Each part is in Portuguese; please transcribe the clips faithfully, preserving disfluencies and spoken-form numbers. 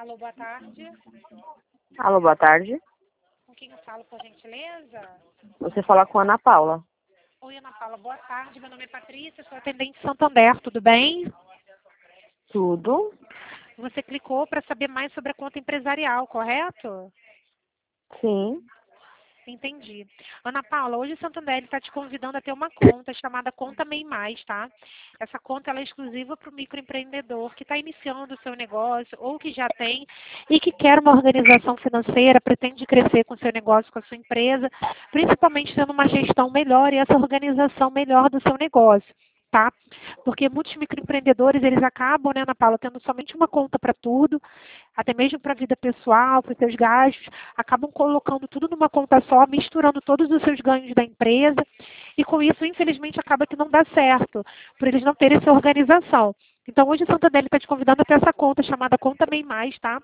Alô, boa tarde. Alô, boa tarde. Com quem eu falo, por gentileza? Você fala com a Ana Paula. Oi, Ana Paula, boa tarde. Meu nome é Patrícia, sou atendente Santander, tudo bem? Tudo? Você clicou para saber mais sobre a conta empresarial, correto? Sim. Entendi. Ana Paula, hoje o Santander está te convidando a ter uma conta chamada Conta MEI Mais, tá? Essa conta ela é exclusiva para o microempreendedor que está iniciando o seu negócio ou que já tem e que quer uma organização financeira, pretende crescer com o seu negócio, com a sua empresa, principalmente tendo uma gestão melhor e essa organização melhor do seu negócio. Tá? Porque muitos microempreendedores, eles acabam, né, Ana Paula, tendo somente uma conta para tudo, até mesmo para a vida pessoal, para os seus gastos, acabam colocando tudo numa conta só, misturando todos os seus ganhos da empresa, e com isso, infelizmente, acaba que não dá certo, por eles não terem essa organização. Então, hoje o Santander está te convidando a ter essa conta chamada Conta MEI Mais, tá?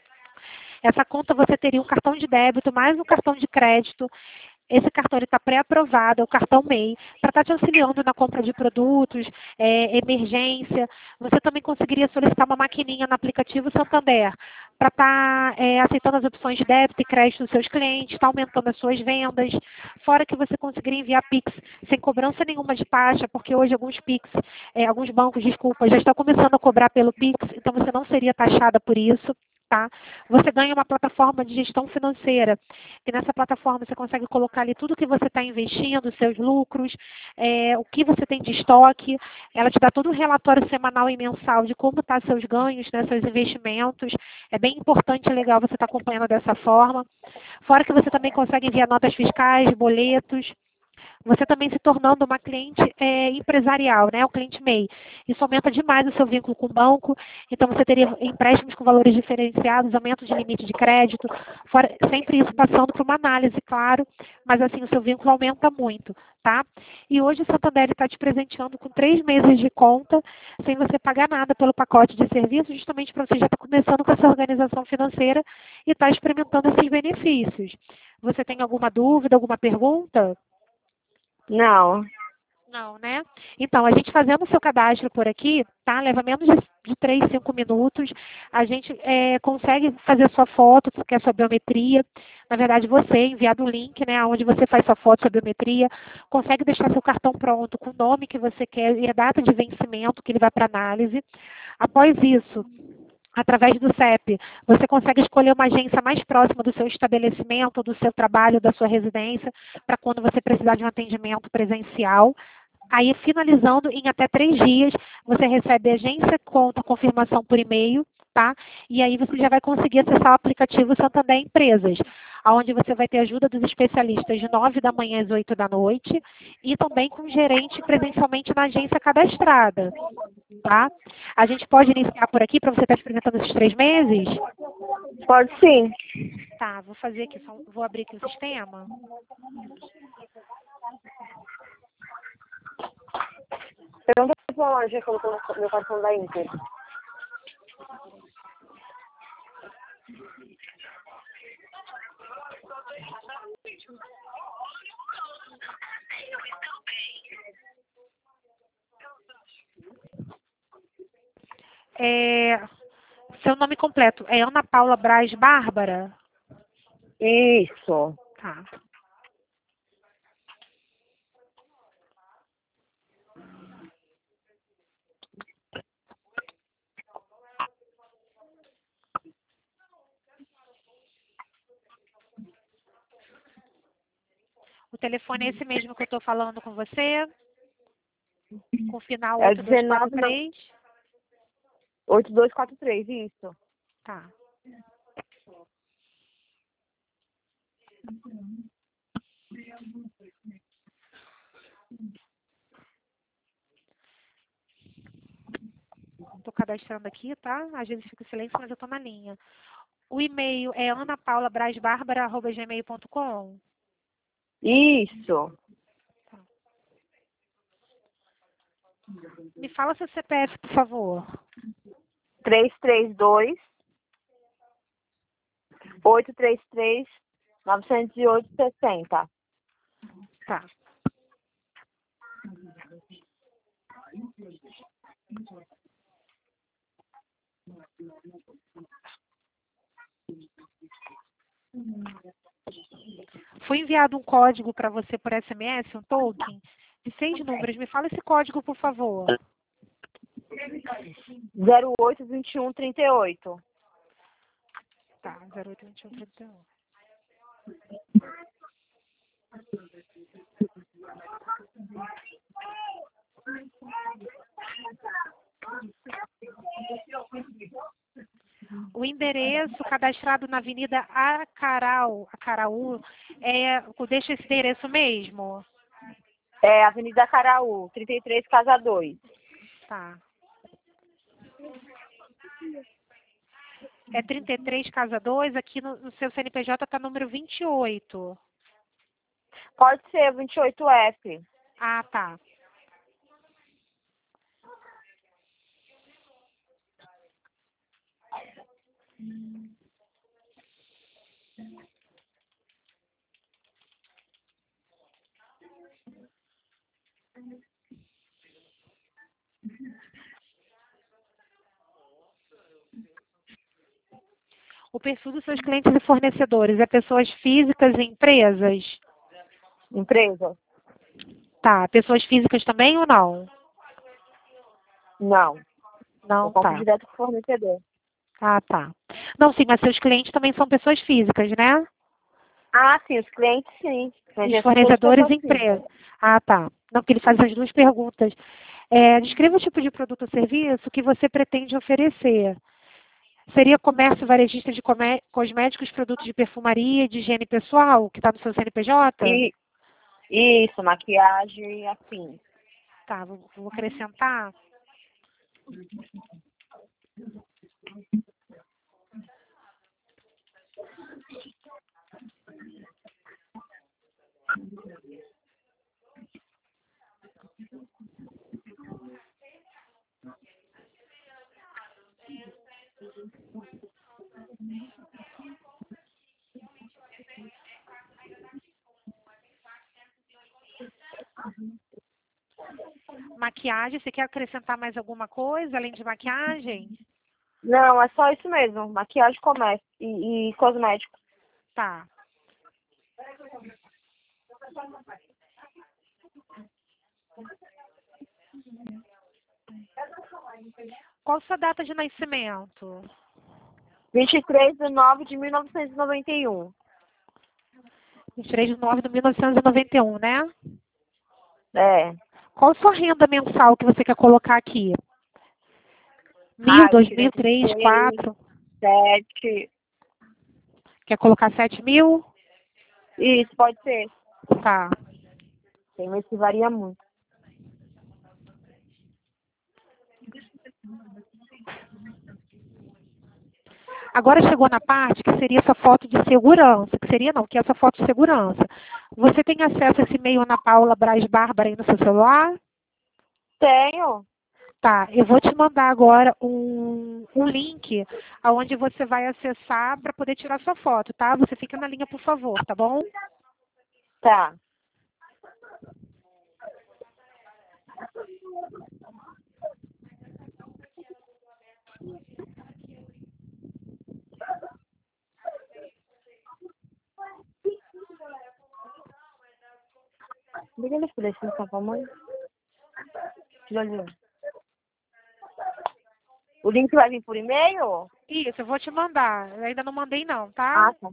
Essa conta você teria um cartão de débito mais um cartão de crédito. Esse cartão está pré-aprovado, é o cartão MEI, para estar te auxiliando na compra de produtos, é, emergência. Você também conseguiria solicitar uma maquininha no aplicativo Santander, para estar é, aceitando as opções de débito e crédito dos seus clientes, está aumentando as suas vendas. Fora que você conseguiria enviar Pix sem cobrança nenhuma de taxa, porque hoje alguns Pix, é, alguns bancos, desculpa, já estão começando a cobrar pelo Pix, então você não seria taxada por isso. Tá? Você ganha uma plataforma de gestão financeira, e nessa plataforma você consegue colocar ali tudo que você está investindo, seus lucros, é, o que você tem de estoque, ela te dá todo um relatório semanal e mensal de como estão seus ganhos, né, seus investimentos, é bem importante e legal você estar acompanhando dessa forma. Fora que você também consegue enviar notas fiscais, boletos, você também se tornando uma cliente é, empresarial, né? O cliente MEI. Isso aumenta demais o seu vínculo com o banco. Então, você teria empréstimos com valores diferenciados, aumento de limite de crédito, fora, sempre isso passando por uma análise, claro, mas assim, o seu vínculo aumenta muito, tá? E hoje o Santander está te presenteando com três meses de conta, sem você pagar nada pelo pacote de serviços, justamente para você já estar começando com essa organização financeira e estar experimentando esses benefícios. Você tem alguma dúvida, alguma pergunta? Não. Não, né? Então, a gente fazendo o seu cadastro por aqui, tá? Leva menos de, de três, cinco minutos. A gente é, consegue fazer a sua foto, que é a sua biometria. Na verdade, você enviado o link, né? Onde você faz sua foto, sua biometria. Consegue deixar seu cartão pronto com o nome que você quer e a data de vencimento que ele vai para análise. Após isso, através do C E P, você consegue escolher uma agência mais próxima do seu estabelecimento, do seu trabalho, da sua residência, para quando você precisar de um atendimento presencial. Aí, finalizando, em até três dias, você recebe a agência, conta, confirmação por e-mail, tá? E aí você já vai conseguir acessar o aplicativo Santander Empresas, onde você vai ter ajuda dos especialistas de nove da manhã às oito da noite e também com o gerente presencialmente na agência cadastrada, tá? A gente pode iniciar por aqui para você estar experimentando esses três meses? Pode sim. Tá, vou fazer aqui, só, vou abrir aqui o sistema. Pergunta pra loja que eu coloquei meu cartão da Inter. É, seu nome completo é Ana Paula Braz Bárbara? Isso. Tá. O telefone é esse mesmo que eu estou falando com você? Com o final É oito dois quatro dezenove, não. três? oito dois quatro três, isso. Tá. Estou cadastrando aqui, tá? Às vezes fica em silêncio, mas eu estou na linha. O e-mail é anapaulabrasbarbara arroba gmail ponto com? Isso. Tá. Me fala seu C P F, por favor. três três dois, oito três três, nove zero oito, sessenta. Tá. Foi enviado um código para você por S M S, um token, de seis números. Me fala esse código, por favor. zero oito, vinte e um, trinta e oito. Tá, zero oito vinte e um trinta e um. O endereço cadastrado na Avenida Acarau, Acaraú, é, deixa esse endereço mesmo? É, Avenida Caraú, trinta e três, Casa dois. Tá. É trinta e três, Casa dois, aqui no, no seu C N P J está número vinte e oito. Pode ser, vinte e oito F. Ah, tá. O perfil dos seus clientes e fornecedores é pessoas físicas e empresas? Empresa? Tá. Pessoas físicas também ou não? Não. Não, Eu compro tá. direto com o fornecedor. Ah, tá. Não, sim, mas seus clientes também são pessoas físicas, né? Ah, sim, os clientes sim. Mas Os já são todas fornecedores pessoas e físicas. empresas. Ah, tá. Não, porque ele faz as duas perguntas. É, descreva o tipo de produto ou serviço que você pretende oferecer. Seria comércio varejista de comé- cosméticos, produtos de perfumaria, de higiene pessoal, que está no seu C N P J? E isso, maquiagem, assim. Tá, vou, vou acrescentar. Maquiagem, você quer acrescentar mais alguma coisa além de maquiagem? Não, é só isso mesmo. Maquiagem, comércio e, e cosmético. Tá. Qual sua data de nascimento? vinte e três de nove de mil novecentos e noventa e um. vinte e três de nove de mil novecentos e noventa e um, né? É. Qual sua renda mensal que você quer colocar aqui? Mil, Ah, eu dois tirei mil, três, seis, quatro? sete. Quer colocar sete mil? Isso, pode ser. Tá. Tem mês que varia muito. Agora chegou na parte que seria essa foto de segurança, que seria não, que é essa foto de segurança. Você tem acesso a esse e-mail Ana Paula Braz Bárbara aí no seu celular? Tenho. Tá, eu vou te mandar agora um, um link aonde você vai acessar para poder tirar sua foto, tá? Você fica na linha, por favor, tá bom? Tá. Liga ele por esse não pra mãe. Já viu? O link vai vir por e-mail? Isso, eu vou te mandar. Eu ainda não mandei não, tá? Ah, tá.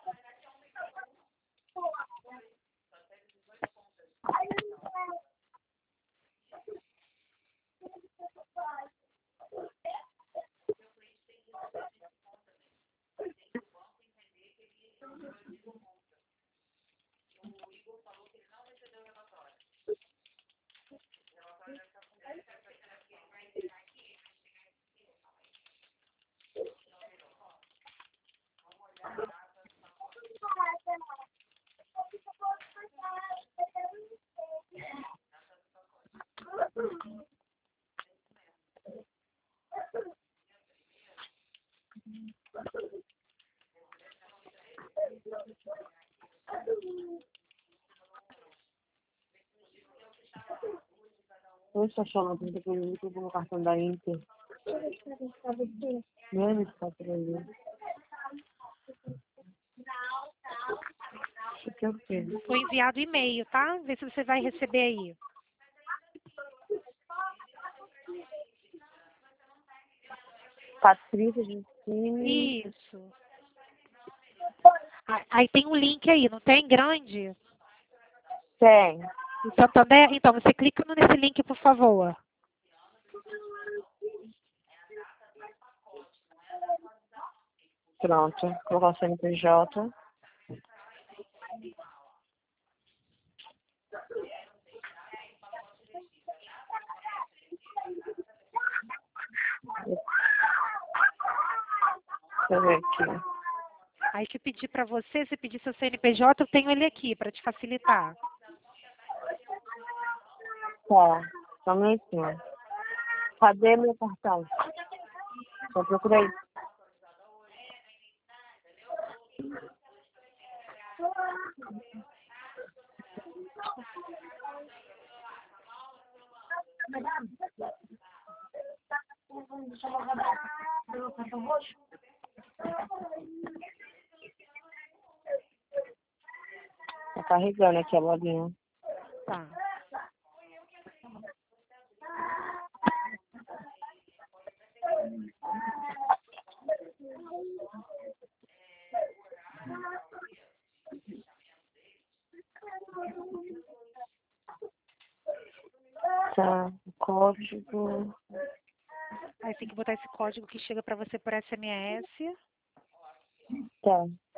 Poxa, chama, tem que ter no cartão da Inter. Menos quatro vezes. tranquilo. Foi enviado e-mail, tá? Vê se você vai receber aí. Patrícia Justine. Isso. Ah, aí tem um link aí, não tem? Grande? Tem. Do Santander? Então, você clica nesse link, por favor. Pronto. Colocar o C N P J. Deixa eu ver aqui. Aí se pedir para você, se pedir seu C N P J, eu tenho ele aqui para te facilitar. Tá. Só um minutinho. Cadê meu cartão? Eu procurei. Tá carregando aqui a bolinha. Tá. Tá. Código. Aí tem que botar esse código que chega para você por S M S. Tá.